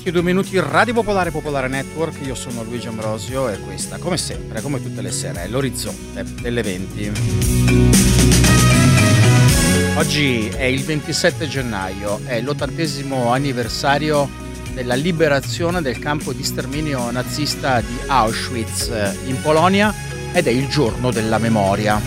22 minuti, Radio Popolare, Popolare Network. Io sono Luigi Ambrosio e questa, come sempre, come tutte le sere, è l'orizzonte delle 20. Oggi è il 27 gennaio, è l'80° anniversario della liberazione del campo di sterminio nazista di Auschwitz in Polonia ed è il giorno della memoria.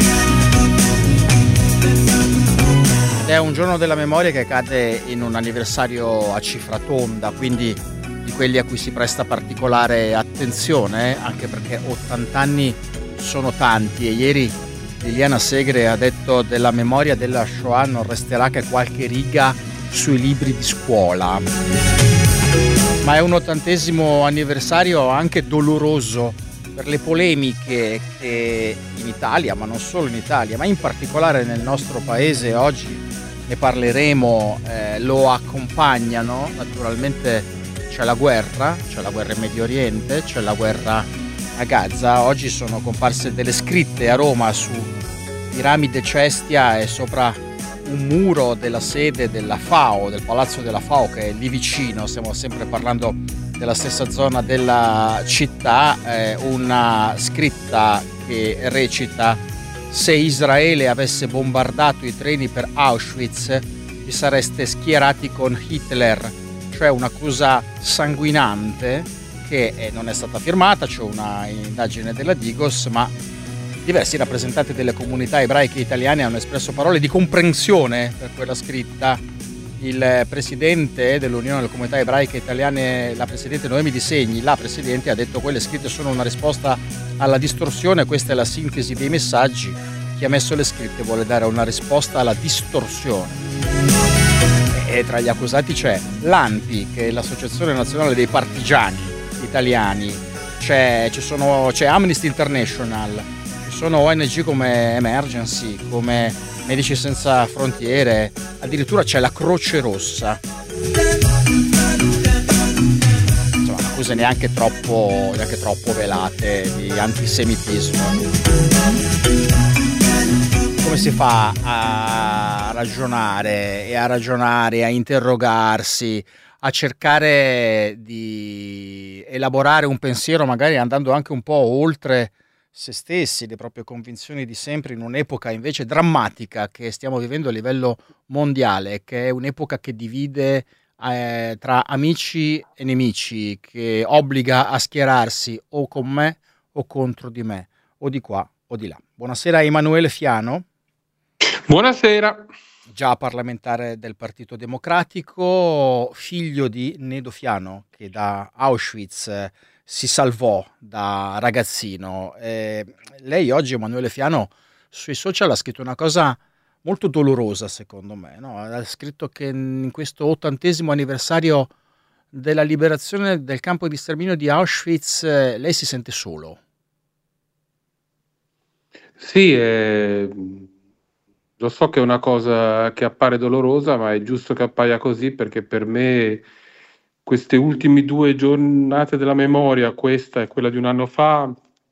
Ed è un giorno della memoria che cade in un anniversario a cifra tonda, quindi di quelli a cui si presta particolare attenzione, anche perché 80 anni sono tanti e ieri Liliana Segre ha detto della memoria della Shoah non resterà che qualche riga sui libri di scuola. Ma è un 80° anniversario anche doloroso per le polemiche che in Italia, ma non solo in Italia, ma in particolare nel nostro paese oggi, ne parleremo, lo accompagnano. Naturalmente c'è la guerra in Medio Oriente, c'è la guerra a Gaza. Oggi sono comparse delle scritte a Roma su piramide Cestia e sopra un muro della sede della FAO, del palazzo della FAO, che è lì vicino, stiamo sempre parlando della stessa zona della città, una scritta che recita: se Israele avesse bombardato i treni per Auschwitz vi sareste schierati con Hitler, cioè un'accusa sanguinante che non è stata firmata. C'è una indagine della Digos, ma diversi rappresentanti delle comunità ebraiche italiane hanno espresso parole di comprensione per quella scritta. Il presidente dell'Unione delle Comunità Ebraiche Italiane, la presidente Noemi Di Segni, la presidente, ha detto: quelle scritte sono una risposta alla distorsione, questa è la sintesi dei messaggi. Chi ha messo le scritte vuole dare una risposta alla distorsione. E tra gli accusati c'è l'ANPI, che è l'Associazione Nazionale dei Partigiani Italiani, c'è Amnesty International, ci sono ONG come Emergency, come Medici Senza Frontiere, addirittura c'è la Croce Rossa. Insomma, accuse neanche troppo velate di antisemitismo. Come si fa a ragionare, a interrogarsi, a cercare di elaborare un pensiero, magari andando anche un po' oltre se stessi, le proprie convinzioni di sempre, in un'epoca invece drammatica che stiamo vivendo a livello mondiale, che è un'epoca che divide tra amici e nemici, che obbliga a schierarsi o con me o contro di me, o di qua o di là. Buonasera Emanuele Fiano. Buonasera. Già parlamentare del Partito Democratico, figlio di Nedo Fiano, che da Auschwitz si salvò da ragazzino. Lei oggi, Emanuele Fiano, sui social ha scritto una cosa molto dolorosa, secondo me, no? Ha scritto che in questo 80° anniversario della liberazione del campo di sterminio di Auschwitz lei si sente solo. Sì, lo so che è una cosa che appare dolorosa, ma è giusto che appaia così, perché per me queste ultime 2 giornate della memoria, questa e quella di un anno fa,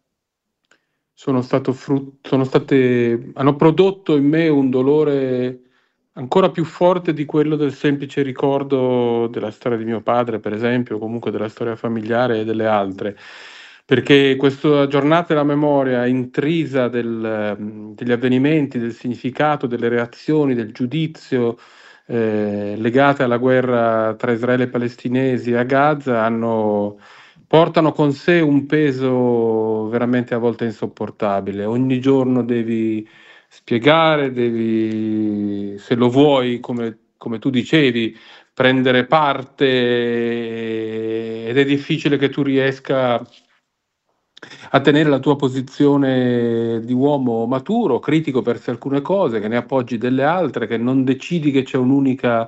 hanno prodotto in me un dolore ancora più forte di quello del semplice ricordo della storia di mio padre, per esempio, o comunque della storia familiare e delle altre. Perché questa giornata della memoria, intrisa degli avvenimenti, del significato, delle reazioni, del giudizio legate alla guerra tra Israele e palestinesi a Gaza, portano con sé un peso veramente a volte insopportabile. Ogni giorno devi spiegare, se lo vuoi, come tu dicevi, prendere parte, ed è difficile che tu riesca a tenere la tua posizione di uomo maturo, critico per alcune cose, che ne appoggi delle altre, che non decidi che c'è un'unica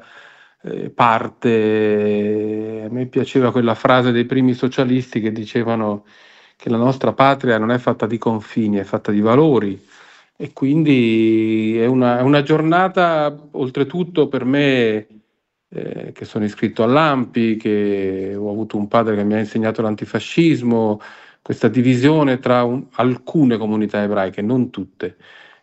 parte. A me piaceva quella frase dei primi socialisti che dicevano che la nostra patria non è fatta di confini, è fatta di valori. E quindi è una giornata, oltretutto per me, che sono iscritto all'ANPI, che ho avuto un padre che mi ha insegnato l'antifascismo, questa divisione tra alcune comunità ebraiche, non tutte,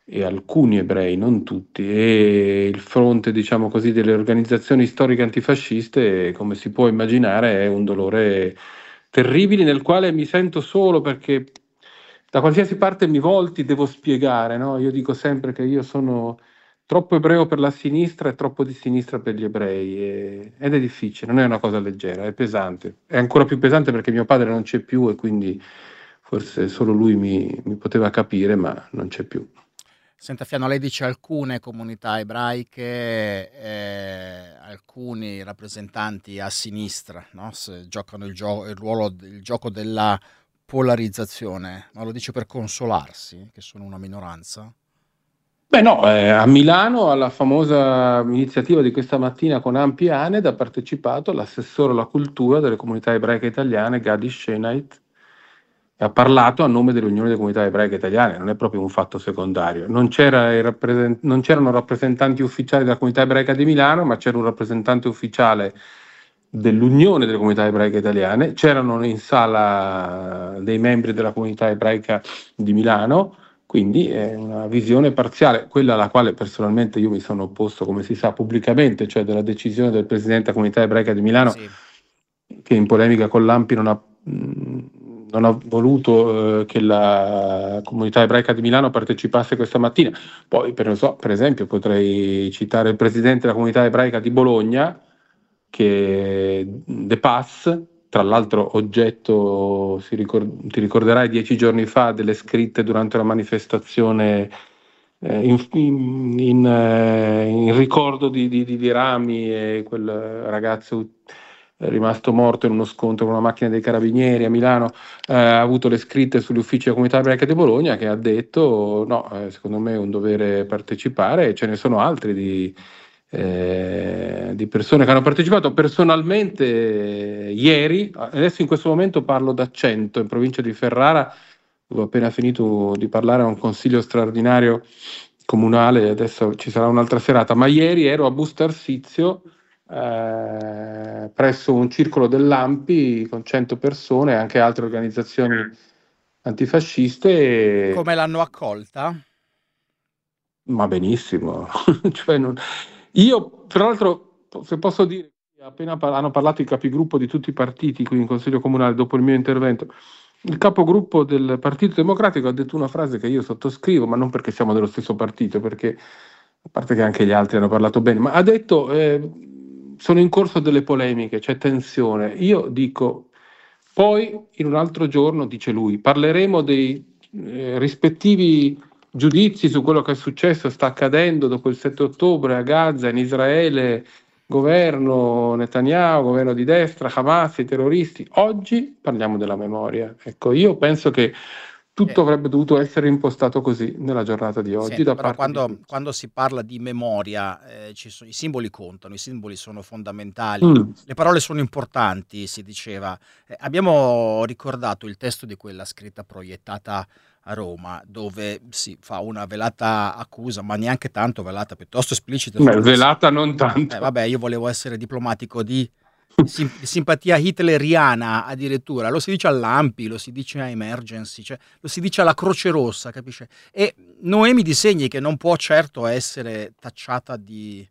e alcuni ebrei, non tutti, e il fronte, diciamo così, delle organizzazioni storiche antifasciste, come si può immaginare, è un dolore terribile nel quale mi sento solo perché da qualsiasi parte mi volti devo spiegare, no? Io dico sempre che io sono troppo ebreo per la sinistra e troppo di sinistra per gli ebrei ed è difficile, non è una cosa leggera, è pesante. È ancora più pesante perché mio padre non c'è più e quindi forse solo lui mi poteva capire, ma non c'è più. Senta Fiano, lei dice alcune comunità ebraiche, alcuni rappresentanti a sinistra, no? Giocano il ruolo, il gioco della polarizzazione, ma lo dice per consolarsi, che sono una minoranza? Beh no, a Milano alla famosa iniziativa di questa mattina con Ampi e Aned ha partecipato l'assessore alla cultura delle comunità ebraiche italiane, Gadi Shenait, e ha parlato a nome dell'Unione delle Comunità Ebraiche Italiane, non è proprio un fatto secondario. Non c'erano rappresentanti ufficiali della comunità ebraica di Milano, ma c'era un rappresentante ufficiale dell'Unione delle Comunità Ebraiche Italiane, c'erano in sala dei membri della comunità ebraica di Milano, quindi è una visione parziale, quella alla quale personalmente io mi sono opposto, come si sa, pubblicamente, cioè della decisione del Presidente della Comunità Ebraica di Milano, Sì. che in polemica con l'Ampi non ha voluto che la comunità ebraica di Milano partecipasse questa mattina. Poi, per esempio, potrei citare il Presidente della comunità ebraica di Bologna, che De Paz, tra l'altro oggetto, ti ricorderai 10 giorni fa, delle scritte durante una manifestazione in ricordo di Rami e quel ragazzo rimasto morto in uno scontro con una macchina dei carabinieri a Milano, ha avuto le scritte sugli uffici della comunità ebraica di Bologna, che ha detto no, secondo me è un dovere partecipare, e ce ne sono altri di persone che hanno partecipato. Personalmente ieri, adesso in questo momento parlo da Cento, in provincia di Ferrara, dove ho appena finito di parlare a un consiglio straordinario comunale, adesso ci sarà un'altra serata, ma ieri ero a Busto Arsizio presso un circolo dell'Ampi con 100 persone e anche altre organizzazioni antifasciste. Come l'hanno accolta? Ma benissimo. Cioè, io, tra l'altro, se posso dire, appena hanno parlato i capigruppo di tutti i partiti qui in Consiglio Comunale dopo il mio intervento, il capogruppo del Partito Democratico ha detto una frase che io sottoscrivo, ma non perché siamo dello stesso partito, perché a parte che anche gli altri hanno parlato bene, ma ha detto sono in corso delle polemiche, c'è tensione. Io dico, poi in un altro giorno, dice lui, parleremo dei rispettivi giudizi su quello che è successo, sta accadendo dopo il 7 ottobre a Gaza, in Israele, governo Netanyahu, governo di destra, Hamas, i terroristi. Oggi parliamo della memoria. Ecco, io penso che tutto avrebbe dovuto essere impostato così nella giornata di oggi. Senta, Da però parte di tutti. quando si parla di memoria, i simboli contano, i simboli sono fondamentali, le parole sono importanti, si diceva. Abbiamo ricordato il testo di quella scritta proiettata a Roma, dove si fa una velata accusa, ma neanche tanto velata, piuttosto esplicita. Velata non tanto. Vabbè, io volevo essere diplomatico di simpatia hitleriana addirittura, lo si dice all'Ampi, lo si dice a Emergency, cioè, lo si dice alla Croce Rossa, capisce? E Noemi Di Segni, che non può certo essere tacciata di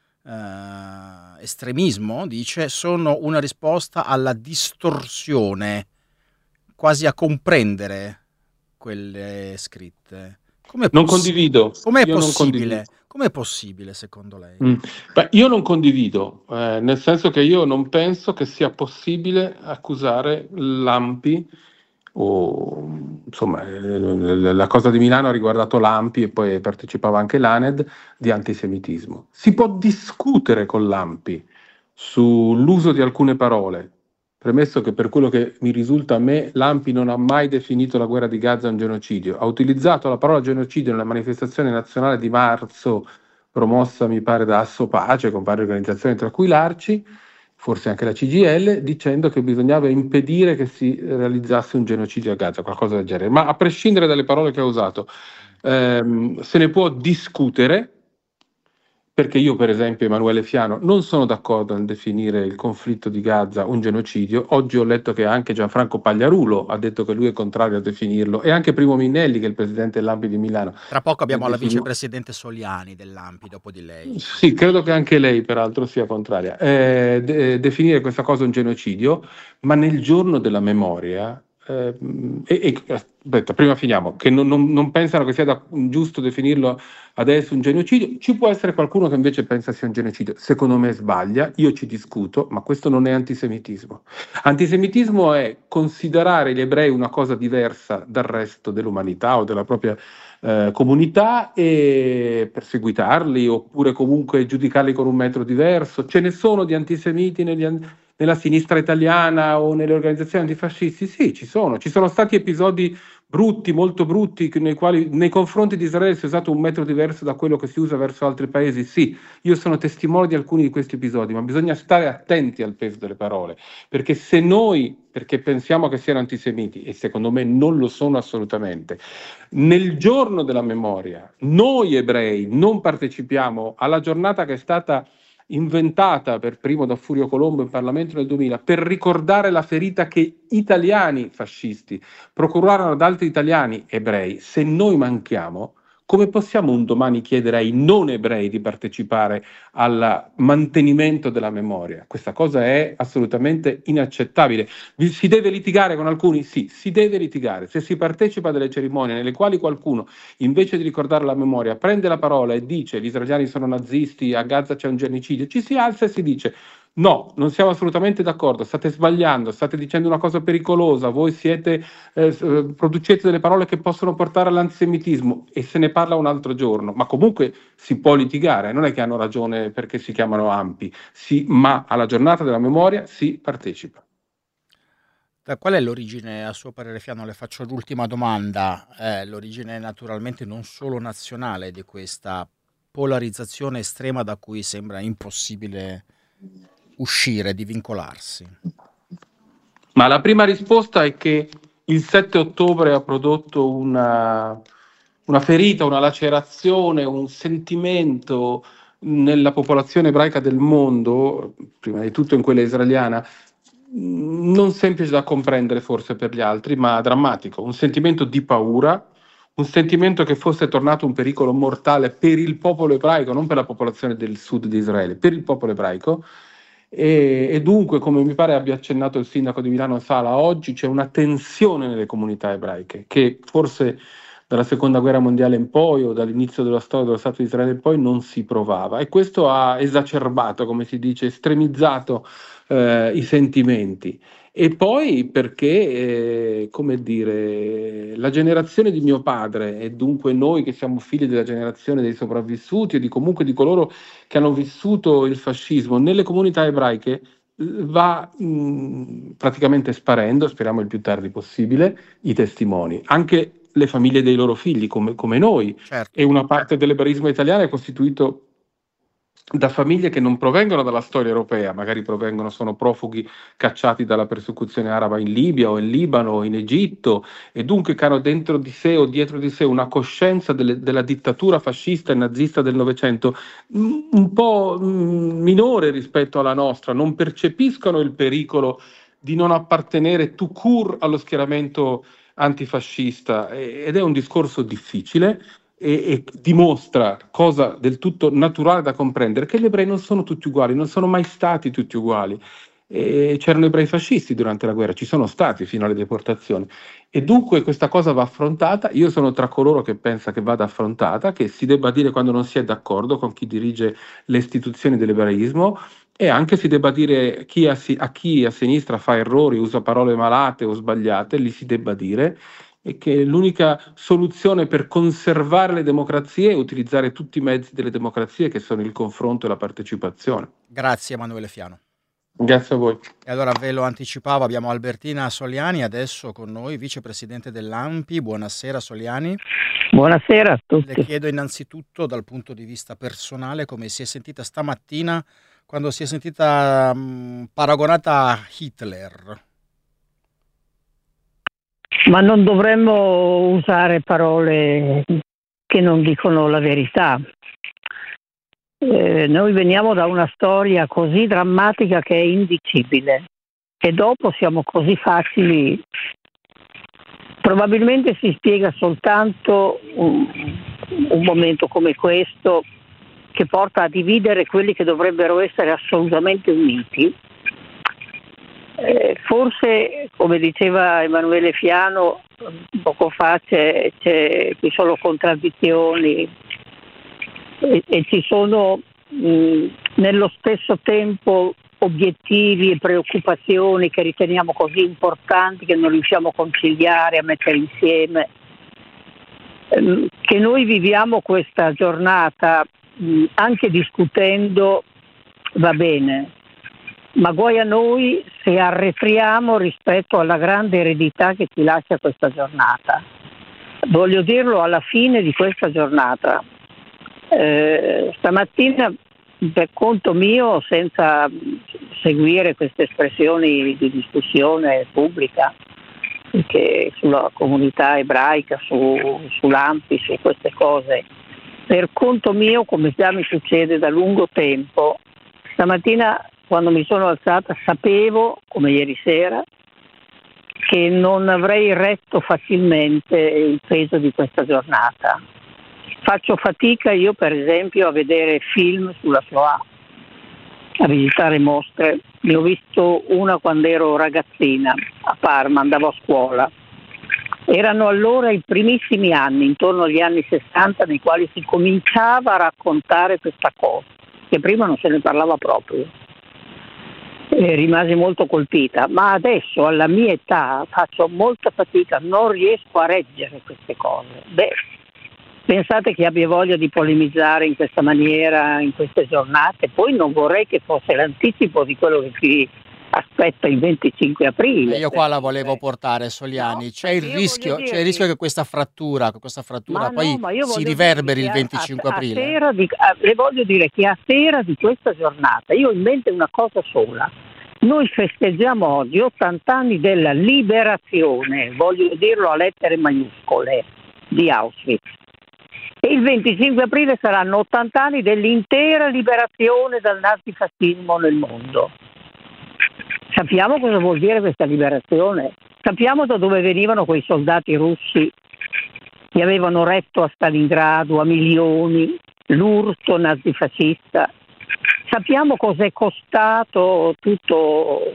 estremismo, dice sono una risposta alla distorsione, quasi a comprendere quelle scritte. Non condivido. Com'è Io non condivido. possibile? Com'è possibile secondo lei? Beh, io non condivido, nel senso che io non penso che sia possibile accusare l'Ampi o insomma la cosa di Milano ha riguardato l'Ampi e poi partecipava anche l'ANED di antisemitismo. Si può discutere con l'Ampi sull'uso di alcune parole, premesso che per quello che mi risulta a me l'Ampi non ha mai definito la guerra di Gaza un genocidio, ha utilizzato la parola genocidio nella manifestazione nazionale di marzo promossa mi pare da Asso Pace con varie organizzazioni tra cui l'Arci, forse anche la CGIL, dicendo che bisognava impedire che si realizzasse un genocidio a Gaza, qualcosa del genere. Ma a prescindere dalle parole che ha usato, se ne può discutere, perché io, per esempio, Emanuele Fiano, non sono d'accordo nel definire il conflitto di Gaza un genocidio. Oggi ho letto che anche Gianfranco Pagliarulo ha detto che lui è contrario a definirlo, e anche Primo Minnelli, che è il presidente dell'ANPI di Milano, Tra poco nel abbiamo la definire. vicepresidente Soliani dell'ANPI dopo di lei. Sì, credo che anche lei peraltro sia contraria. Definire questa cosa un genocidio, ma nel giorno della memoria, aspetta, prima finiamo, che non pensano che sia giusto definirlo adesso un genocidio. Ci può essere qualcuno che invece pensa sia un genocidio. Secondo me sbaglia, io ci discuto, ma questo non è antisemitismo. Antisemitismo è considerare gli ebrei una cosa diversa dal resto dell'umanità o della propria comunità, e perseguitarli oppure comunque giudicarli con un metro diverso. Ce ne sono di antisemiti nella sinistra italiana o nelle organizzazioni antifascisti? Sì, ci sono. Ci sono stati episodi brutti, molto brutti, nei quali nei confronti di Israele si è usato un metro diverso da quello che si usa verso altri paesi. Sì, io sono testimone di alcuni di questi episodi, ma bisogna stare attenti al peso delle parole, perché se noi, perché pensiamo che siano antisemiti, e secondo me non lo sono assolutamente, nel giorno della memoria noi ebrei non partecipiamo alla giornata che è stata inventata per primo da Furio Colombo in Parlamento nel 2000 per ricordare la ferita che italiani fascisti procurarono ad altri italiani ebrei. Se noi manchiamo, come possiamo un domani chiedere ai non ebrei di partecipare al mantenimento della memoria? Questa cosa è assolutamente inaccettabile. Si deve litigare con alcuni? Sì, si deve litigare. Se si partecipa a delle cerimonie nelle quali qualcuno, invece di ricordare la memoria, prende la parola e dice gli israeliani sono nazisti, a Gaza c'è un genocidio, ci si alza e si dice no, non siamo assolutamente d'accordo, state sbagliando, state dicendo una cosa pericolosa, voi producete delle parole che possono portare all'antisemitismo, e se ne parla un altro giorno. Ma comunque si può litigare, non è che hanno ragione perché si chiamano AMPI, ma alla giornata della memoria si partecipa. Qual è l'origine, a suo parere, Fiano? Le faccio l'ultima domanda. L'origine naturalmente non solo nazionale di questa polarizzazione estrema da cui sembra impossibile uscire, di vincolarsi. Ma la prima risposta è che il 7 ottobre ha prodotto una ferita, una lacerazione, un sentimento nella popolazione ebraica del mondo, prima di tutto in quella israeliana, non semplice da comprendere forse per gli altri, ma drammatico, un sentimento di paura, un sentimento che fosse tornato un pericolo mortale per il popolo ebraico, non per la popolazione del sud di Israele, per il popolo ebraico. E dunque, come mi pare abbia accennato il sindaco di Milano Sala, oggi c'è una tensione nelle comunità ebraiche che forse dalla seconda guerra mondiale in poi o dall'inizio della storia dello Stato di Israele in poi non si provava, e questo ha esacerbato, come si dice, estremizzato i sentimenti. E poi perché, come dire, la generazione di mio padre, e dunque noi che siamo figli della generazione dei sopravvissuti e di comunque di coloro che hanno vissuto il fascismo nelle comunità ebraiche, va praticamente sparendo, speriamo il più tardi possibile, i testimoni. Anche le famiglie dei loro figli, come noi, Certo. e una parte dell'ebraismo italiano è costituito da famiglie che non provengono dalla storia europea, magari sono profughi cacciati dalla persecuzione araba in Libia o in Libano o in Egitto, e dunque che hanno dentro di sé o dietro di sé una coscienza della dittatura fascista e nazista del Novecento un po' minore rispetto alla nostra, non percepiscono il pericolo di non appartenere tout court allo schieramento antifascista, ed è un discorso difficile e dimostra, cosa del tutto naturale da comprendere, che gli ebrei non sono tutti uguali, non sono mai stati tutti uguali. E c'erano ebrei fascisti durante la guerra, ci sono stati fino alle deportazioni, e dunque questa cosa va affrontata. Io sono tra coloro che pensa che vada affrontata, che si debba dire quando non si è d'accordo con chi dirige le istituzioni dell'ebraismo, e anche si debba dire a chi a sinistra fa errori, usa parole malate o sbagliate, li si debba dire, e che l'unica soluzione per conservare le democrazie è utilizzare tutti i mezzi delle democrazie, che sono il confronto e la partecipazione. Grazie Emanuele Fiano. Grazie a voi. E allora ve lo anticipavo, abbiamo Albertina Soliani adesso con noi, vicepresidente dell'ANPI. Buonasera Soliani. Buonasera a tutti. Le chiedo innanzitutto dal punto di vista personale come si è sentita stamattina quando si è sentita paragonata a Hitler. Ma non dovremmo usare parole che non dicono la verità. Noi veniamo da una storia così drammatica che è indicibile e dopo siamo così facili. Probabilmente si spiega soltanto un momento come questo che porta a dividere quelli che dovrebbero essere assolutamente uniti. Forse, come diceva Emanuele Fiano poco fa, ci sono contraddizioni e ci sono nello stesso tempo obiettivi e preoccupazioni che riteniamo così importanti che non riusciamo a conciliare, a mettere insieme. Che noi viviamo questa giornata anche discutendo va bene, ma guai a noi se arretriamo rispetto alla grande eredità che ci lascia questa giornata. Voglio dirlo alla fine di questa giornata. Stamattina, per conto mio, senza seguire queste espressioni di discussione pubblica che sulla comunità ebraica, sull'ANPI, su queste cose, per conto mio, come già mi succede da lungo tempo, stamattina quando mi sono alzata sapevo, come ieri sera, che non avrei retto facilmente il peso di questa giornata. Faccio fatica io, per esempio, a vedere film sulla Shoah, a visitare mostre. Ne ho visto una quando ero ragazzina a Parma, andavo a scuola. Erano allora i primissimi anni, intorno agli anni 60, nei quali si cominciava a raccontare questa cosa, che prima non se ne parlava proprio. Rimasi molto colpita, ma adesso alla mia età faccio molta fatica, non riesco a reggere queste cose. Pensate che abbia voglia di polemizzare in questa maniera, in queste giornate? Poi non vorrei che fosse l'anticipo di quello che ci aspetta il 25 aprile. Io qua la volevo portare, Soliani. No, c'è il rischio che questa frattura poi si riverberi il 25 aprile. Le voglio dire che a sera di questa giornata io ho in mente una cosa sola. Noi festeggiamo oggi 80 anni della liberazione, voglio dirlo a lettere maiuscole, di Auschwitz. E il 25 aprile saranno 80 anni dell'intera liberazione dal nazifascismo nel mondo. Sappiamo cosa vuol dire questa liberazione? Sappiamo da dove venivano quei soldati russi che avevano retto a Stalingrado a milioni l'urto nazifascista. Sappiamo cos'è costato tutto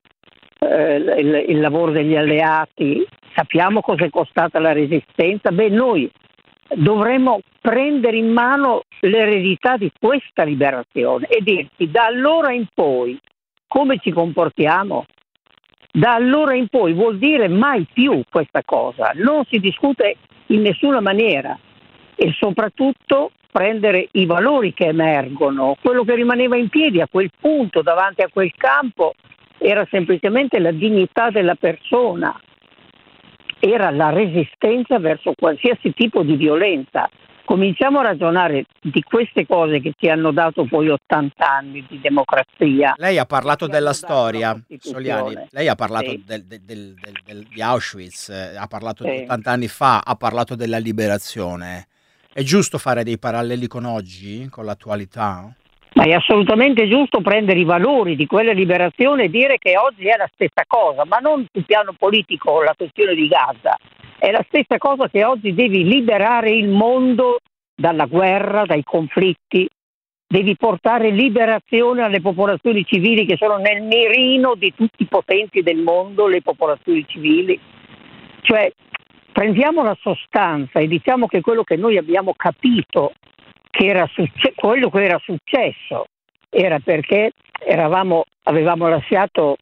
il lavoro degli alleati. Sappiamo cos'è costata la resistenza. Noi dovremmo prendere in mano l'eredità di questa liberazione e dirci da allora in poi come ci comportiamo. Da allora in poi vuol dire mai più questa cosa, non si discute in nessuna maniera e soprattutto prendere i valori che emergono. Quello che rimaneva in piedi a quel punto davanti a quel campo era semplicemente la dignità della persona, era la resistenza verso qualsiasi tipo di violenza. Cominciamo a ragionare di queste cose che ci hanno dato poi 80 anni di democrazia. Lei ha parlato della storia, Soliani, lei ha parlato di Auschwitz, ha parlato di 80 anni fa, ha parlato della liberazione. È giusto fare dei paralleli con oggi, con l'attualità? Ma è assolutamente giusto prendere i valori di quella liberazione e dire che oggi è la stessa cosa, ma non sul piano politico la questione di Gaza. È la stessa cosa che oggi devi liberare il mondo dalla guerra, dai conflitti, devi portare liberazione alle popolazioni civili che sono nel mirino di tutti i potenti del mondo, le popolazioni civili. Cioè, prendiamo la sostanza e diciamo che quello che noi abbiamo capito che era quello che era successo era perché avevamo lasciato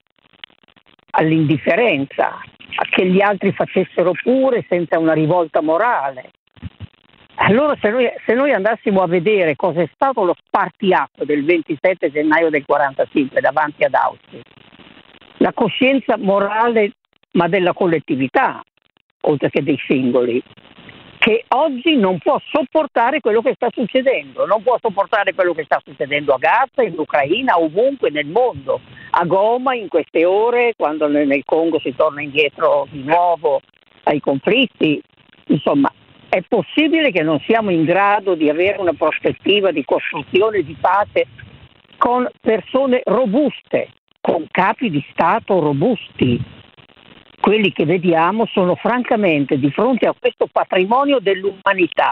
all'indifferenza a che gli altri facessero pure senza una rivolta morale. Allora se noi andassimo a vedere cosa è stato lo spartiacque del 27 gennaio del 45 davanti ad Auschwitz, la coscienza morale ma della collettività oltre che dei singoli, che oggi non può sopportare quello che sta succedendo, non può sopportare quello che sta succedendo a Gaza, in Ucraina, ovunque nel mondo, a Goma in queste ore, quando nel Congo si torna indietro di nuovo ai conflitti. Insomma, È possibile che non siamo in grado di avere una prospettiva di costruzione di pace con persone robuste, con capi di Stato robusti? Quelli che vediamo sono francamente di fronte a questo patrimonio dell'umanità,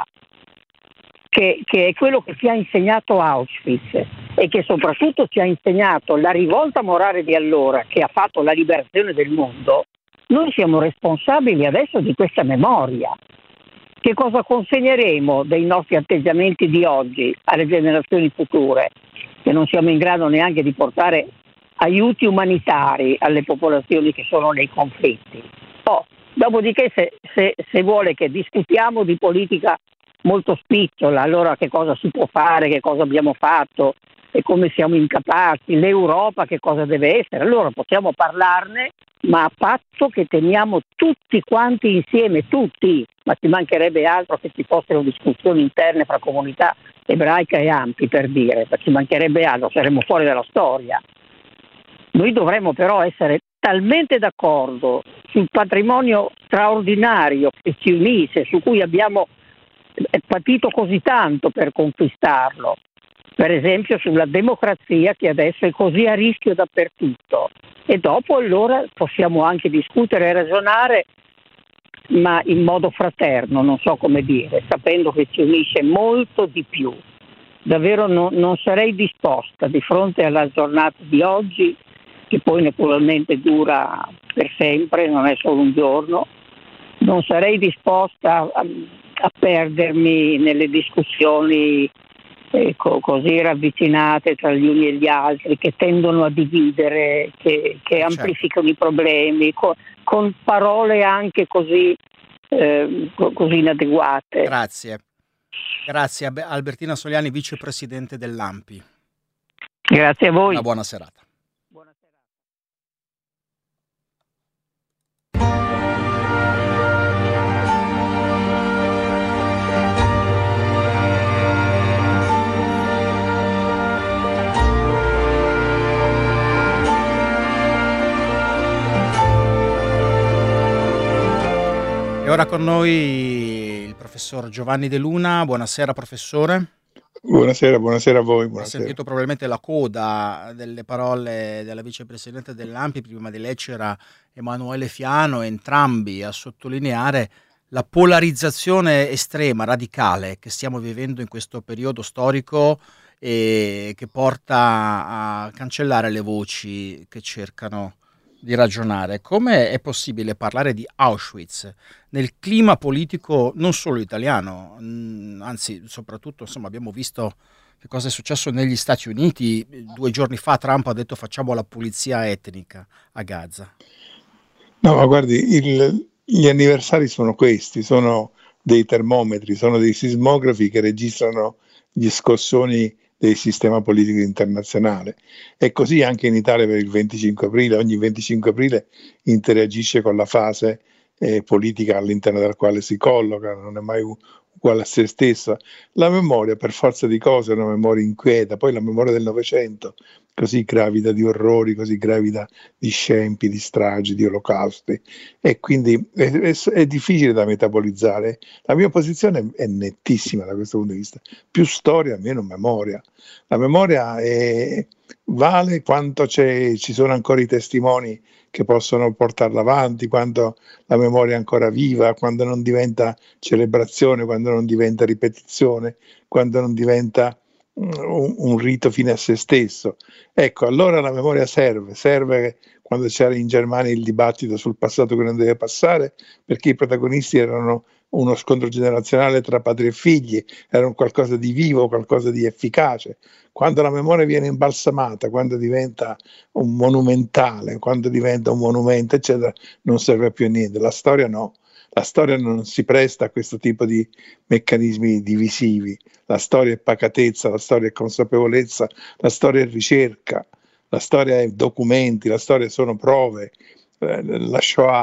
che è quello che ci ha insegnato Auschwitz e che soprattutto ci ha insegnato la rivolta morale di allora, che ha fatto la liberazione del mondo. Noi siamo responsabili adesso di questa memoria. Che cosa consegneremo dei nostri atteggiamenti di oggi alle generazioni future, che non siamo in grado neanche di portare aiuti umanitari alle popolazioni che sono nei conflitti? Dopodiché se vuole che discutiamo di politica molto spicciola, allora che cosa si può fare, che cosa abbiamo fatto e come siamo incapaci, l'Europa che cosa deve essere, allora possiamo parlarne, ma a patto che teniamo tutti quanti insieme, tutti, ma ci mancherebbe altro che ci fossero discussioni interne fra comunità ebraica e ANPI, per dire, ci mancherebbe altro, saremmo fuori dalla storia. Noi dovremmo però essere talmente d'accordo sul patrimonio straordinario che ci unisce, su cui abbiamo patito così tanto per conquistarlo, per esempio sulla democrazia che adesso è così a rischio dappertutto, e dopo allora possiamo anche discutere e ragionare, ma in modo fraterno, non so come dire, sapendo che ci unisce molto di più. Davvero non sarei disposta di fronte alla giornata di oggi, che poi naturalmente dura per sempre, non è solo un giorno, non sarei disposta a perdermi nelle discussioni così ravvicinate tra gli uni e gli altri, che tendono a dividere, che amplificano i problemi, con parole anche così inadeguate. Grazie Albertina Soliani, vicepresidente dell'ANPI. Grazie a voi. Una buona serata. E ora con noi il professor Giovanni De Luna. Buonasera professore. Buonasera a voi. Ho sentito probabilmente la coda delle parole della vicepresidente dell'ANPI, prima di lei c'era Emanuele Fiano, entrambi a sottolineare la polarizzazione estrema, radicale che stiamo vivendo in questo periodo storico e che porta a cancellare le voci che cercano di ragionare. Come è possibile parlare di Auschwitz nel clima politico non solo italiano, anzi soprattutto abbiamo visto che cosa è successo negli Stati Uniti. 2 giorni fa Trump ha detto facciamo la pulizia etnica a Gaza. No, ma guardi, gli anniversari sono questi, sono dei termometri, sono dei sismografi che registrano gli scossoni del sistema politico internazionale. E così anche in Italia per il 25 aprile, ogni 25 aprile interagisce con la fase politica all'interno della quale si colloca, non è mai uguale a se stessa. La memoria, per forza di cose, è una memoria inquieta, poi la memoria del Novecento, così gravida di orrori, così gravida di scempi, di stragi, di olocausti, e quindi è difficile da metabolizzare. La mia posizione è nettissima da questo punto di vista: più storia, meno memoria. La memoria vale quanto ci sono ancora i testimoni che possono portarla avanti, quando la memoria è ancora viva, quando non diventa celebrazione, quando non diventa ripetizione, quando non diventa un rito fine a se stesso. Ecco, allora la memoria serve quando c'era in Germania il dibattito sul passato che non deve passare, perché i protagonisti erano uno scontro generazionale tra padri e figli, era un qualcosa di vivo, qualcosa di efficace. Quando la memoria viene imbalsamata, quando diventa un monumentale, quando diventa un monumento, eccetera, non serve più a niente. La storia no. La storia non si presta a questo tipo di meccanismi divisivi. La storia è pacatezza, la storia è consapevolezza, la storia è ricerca, la storia è documenti, la storia sono prove. La Shoah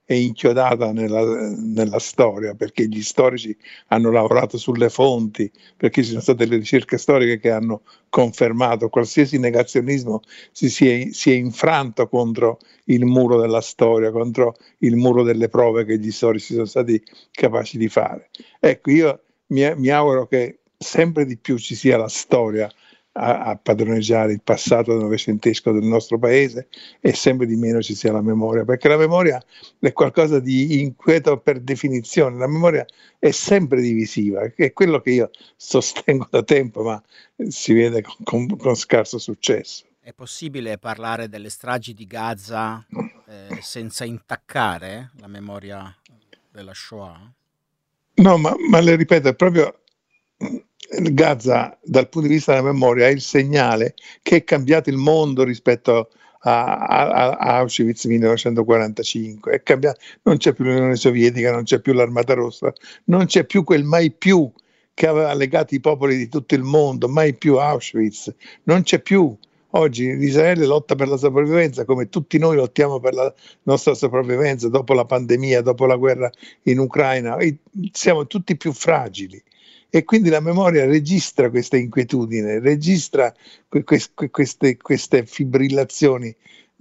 è inchiodata nella storia, perché gli storici hanno lavorato sulle fonti, perché ci sono state le ricerche storiche che hanno confermato qualsiasi negazionismo si è infranto contro il muro della storia, contro il muro delle prove che gli storici sono stati capaci di fare. Ecco, io mi auguro che sempre di più ci sia la storia a padroneggiare il passato novecentesco del nostro paese e sempre di meno ci sia la memoria, perché la memoria è qualcosa di inquieto per definizione, la memoria è sempre divisiva, che è quello che io sostengo da tempo, ma si vede con scarso successo. È possibile parlare delle stragi di Gaza senza intaccare la memoria della Shoah? No, ma le ripeto, è proprio Gaza dal punto di vista della memoria è il segnale che è cambiato il mondo rispetto a Auschwitz 1945, è cambiato, non c'è più l'Unione Sovietica, non c'è più l'Armata Rossa, non c'è più quel mai più che aveva legato i popoli di tutto il mondo, mai più Auschwitz, non c'è più. Oggi Israele lotta per la sopravvivenza come tutti noi lottiamo per la nostra sopravvivenza dopo la pandemia, dopo la guerra in Ucraina, siamo tutti più fragili e quindi la memoria registra questa inquietudine, registra queste fibrillazioni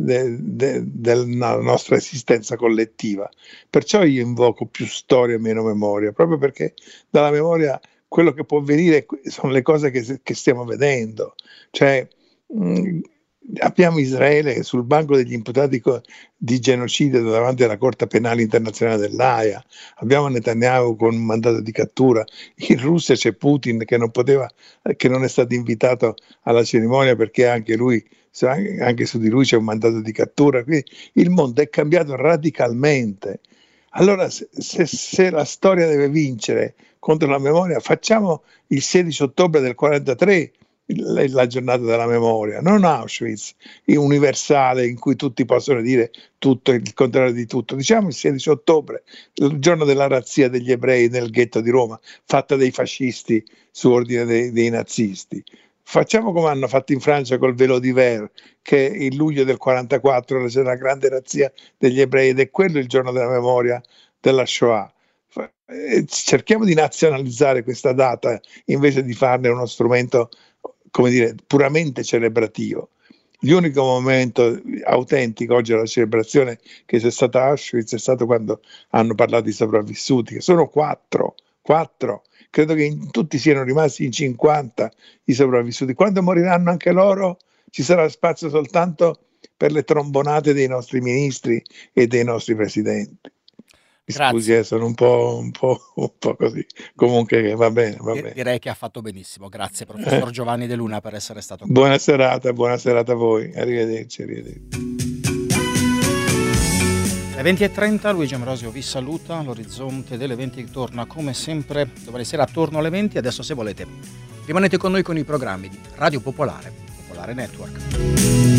della nostra esistenza collettiva. Perciò io invoco più storia e meno memoria, proprio perché dalla memoria quello che può venire sono le cose che stiamo vedendo, cioè abbiamo Israele sul banco degli imputati di genocidio davanti alla Corte Penale Internazionale dell'Aia, abbiamo Netanyahu con un mandato di cattura, in Russia c'è Putin che non è stato invitato alla cerimonia perché anche su di lui c'è un mandato di cattura, quindi il mondo è cambiato radicalmente. Allora se la storia deve vincere contro la memoria, facciamo il 16 ottobre del 43 la giornata della memoria, non Auschwitz universale in cui tutti possono dire tutto e il contrario di tutto. Diciamo il 16 ottobre, il giorno della razzia degli ebrei nel ghetto di Roma, fatta dai fascisti su ordine dei nazisti. Facciamo come hanno fatto in Francia col Velo d'Hiver, che il luglio del 44 c'è la grande razzia degli ebrei ed è quello il giorno della memoria della Shoah. Cerchiamo di nazionalizzare questa data invece di farne uno strumento, come dire, puramente celebrativo. L'unico momento autentico oggi della celebrazione che c'è stata a Auschwitz è stato quando hanno parlato di sopravvissuti, che sono quattro. Credo che tutti siano rimasti in 50 i sopravvissuti. Quando moriranno anche loro ci sarà spazio soltanto per le trombonate dei nostri ministri e dei nostri presidenti. Scusi, sono un po' così. Comunque va bene. Direi che ha fatto benissimo. Grazie professor Giovanni De Luna per essere stato qui. Buona serata a voi. Arrivederci. Alle 20:30 Luigi Ambrosio vi saluta. L'orizzonte delle 20 torna come sempre domani sera attorno alle 20. Adesso, se volete, rimanete con noi con i programmi di Radio Popolare Network.